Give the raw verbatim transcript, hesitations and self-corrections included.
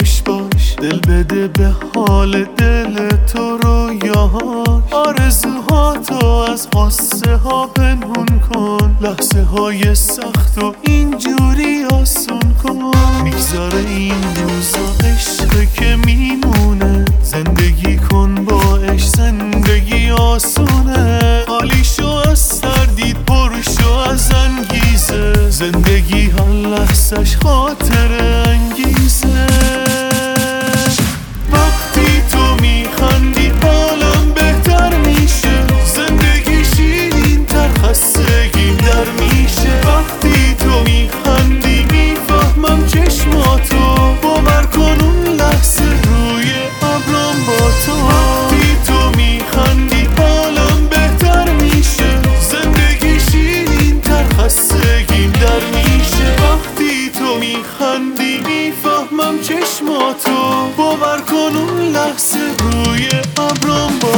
خوش باش، دل بده به حال دل تو رویاهاش. آرزوهاتو از قصه ها پنهون کن، لحظه های سخت و اینجوری آسون کن. میگذره این روزا عشقه که میمونه، زندگی کن با عشق زندگی آسونه. حالیشو از تردید پرشو از انگیزه، زندگی هر لحظش خاطر انگیزه. وقتی تو میخندی حالم بهتر میشه، زندگی شیرین تر خستگیم در میشه. وقتی تو میخندی میفهمم چشماتو، باور کن اون لحظه روی ابرام با تو. وقتی تو میخندی حالم بهتر میشه، زندگی شیرین تر خستگیم در میشه. وقتی تو میخندی میفهمم چشماتو، باور کن اون لحظه روی ابرام با